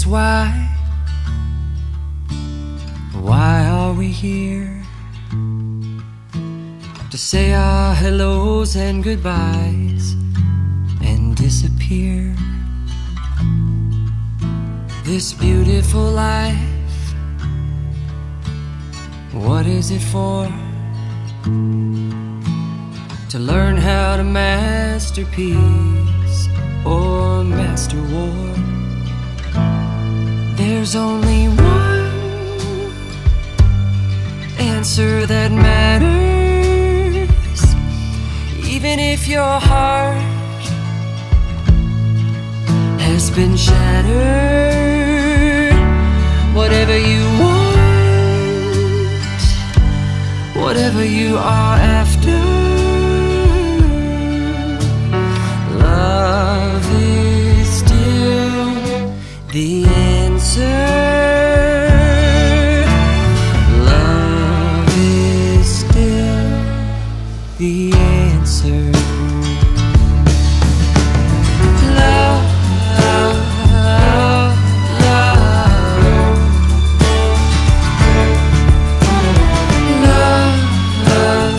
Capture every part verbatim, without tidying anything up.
why, why are we here? To say our hellos and goodbyes and disappear. This beautiful life, what is it for? To learn how to master peace or master war. There's only one answer that matters, even if your heart has been shattered. Whatever you want, whatever you are after, love is still the answer. Love is still the answer. Love, love, love, love, love,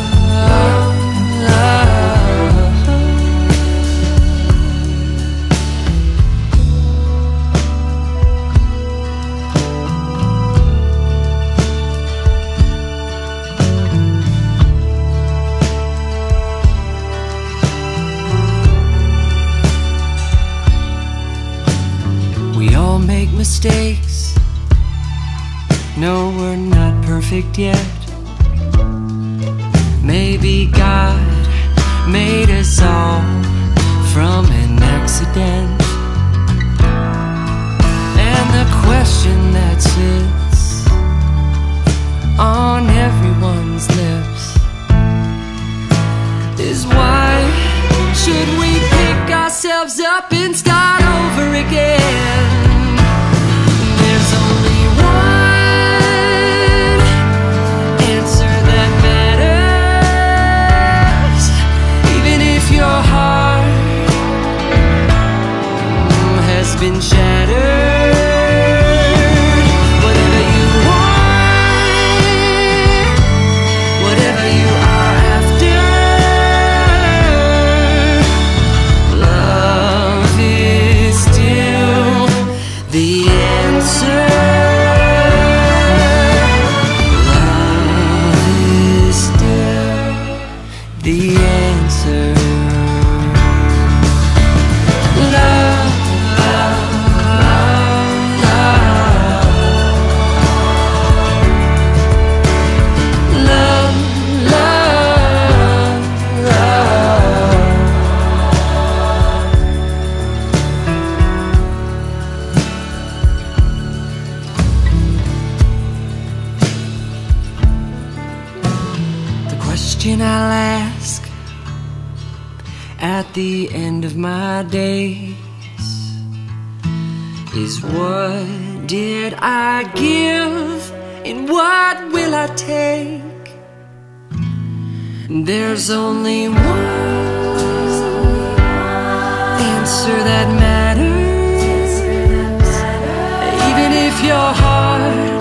we all make mistakes. No, we're not perfect yet. Maybe God made us all from an accident. And the question that sits on everyone's lips is, why should we pick ourselves up and start over again? There's only one answer that matters, even if your heart has been shattered. Whatever you want, whatever you are after, love is still the answer. Love is still the answer. Love, love, love, love, love. The question I'll ask at the end of my days is, what did I give and what will I take? There's only one answer that matters, even if your heart